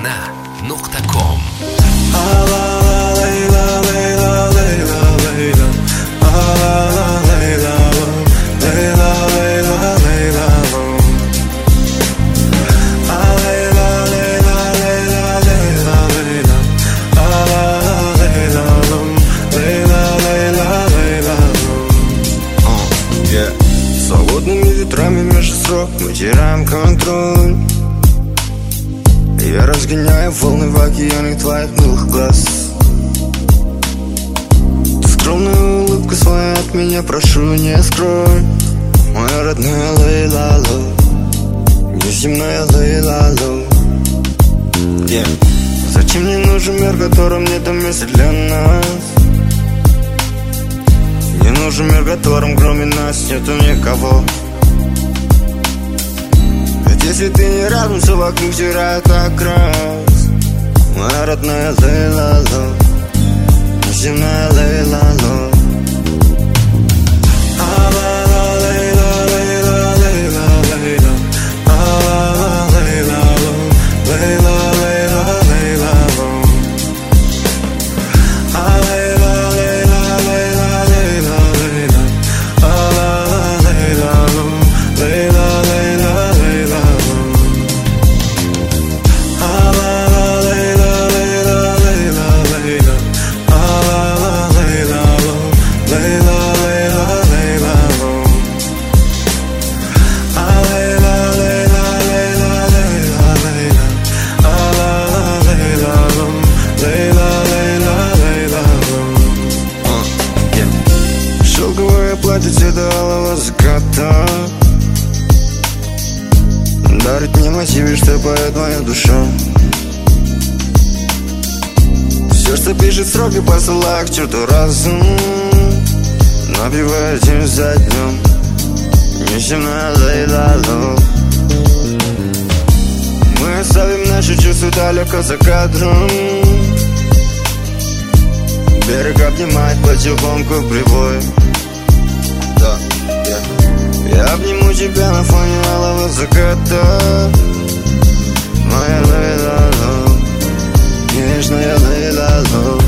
Ана.ком. Свободными ветрами между строк мы теряем контроль. Я разгоняю волны в океане твоих милых глаз. Ты скромную улыбку свою от меня прошу не скрой. Моя родная Лейлалу, неземная Лейлалу. Зачем мне нужен мир, в котором нет места для нас? Мне нужен мир, в котором кроме нас нету никого. Ведь если ты не рядом, все вокруг теряет окрас. Моя родная Лейлалу, неземная Лейлалу. Шелковое платье цвета алого заката дарит мне мотивы, что поет моя душа. Все, что пишет строки, посылаю к черту разум, набивая день за днем. Неземная Лейлалу. Мы оставим наши чувства далеко за кадром. Берег обнимает потихоньку прибой. Я обниму тебя на фоне алого заката. Моя Лейлалу, нежная Лейлалу.